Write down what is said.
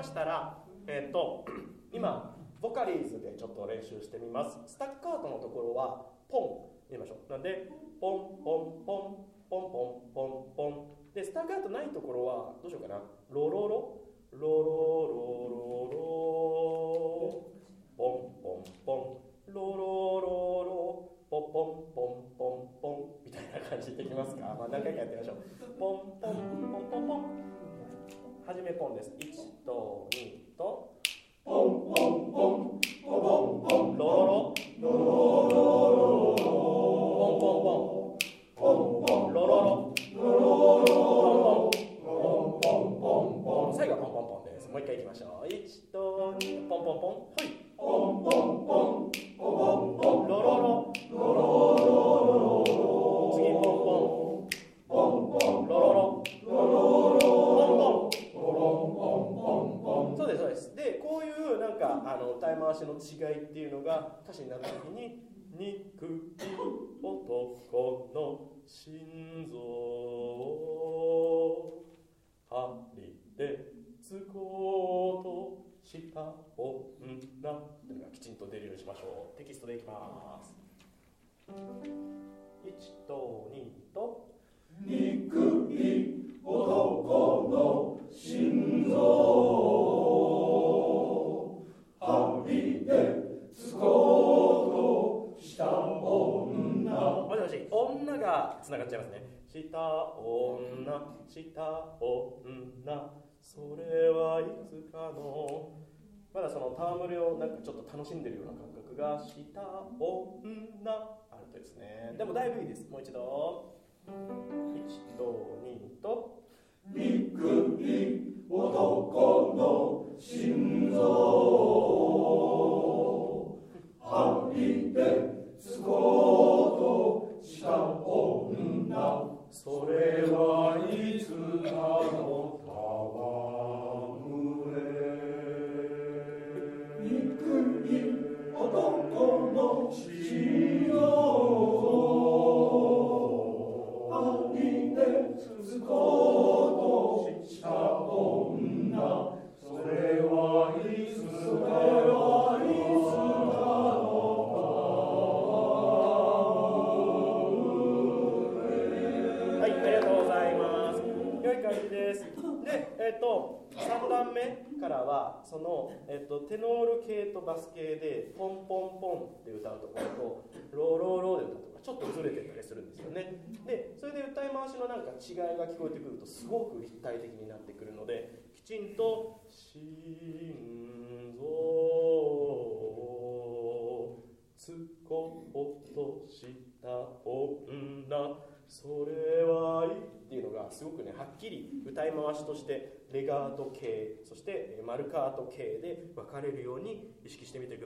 ましたら、今ボカリーズでちょっと練習してみます。スタッカートのところはポン言いましょう。なんでポンポンポンポンポンポンポンで、スタッカートないところはどうしようかな。ロロロロロロロロポンポンポンロロロロポンポンポンポンポンみたいな感じでいきますか。まあ、何回かやってみましょう。ポンポンポンポンポン。はじめポンです。1と2とポンポンポンポンポンポンロロロロロロポンポンポンポンポンロロロロロロポンポンポンポンポン。最後はポンポンポンです。もう一回いきましょう。1と2ポンポンポン。はい。ポンポンポンポンポンポンロロロロロロロ。次ポンポンポンポンロロロロロロポンポンポンポン。そうですそうです。でこういうなんか歌い回しの違いっていうのが歌詞になった時に憎い男の心臓を針でつこうとした女っていうのがきちんと出るようにしましょう。テキストでいきます。1と2と憎い男の心臓を針でつこうとした女。もしもし、女がつながっちゃいますね。した女、した女、それはいつかの。まだその戯れをなんかちょっと楽しんでるような感覚がした女あるとですね。でもだいぶいいです。もう一度1と2と憎い男の心臓を針でつこうとした女、それはいつかの戯れ。憎い男の心臓を針でつこうとした女、それはいつはい、ありがとうございます。良い感じです。で、3段目からはその、テノール系とバス系でポンポンポンって歌うところとローローローで歌うところがちょっとずれてたりするんですよね。で、それで歌い回しのなんか違いが聞こえてくるとすごく立体的になってくるので、きちんと心臓をつこうとした女、それはいいっていうのがすごくね、はっきり歌い回しとしてレガート系、そしてマルカート系で分かれるように意識してみてください。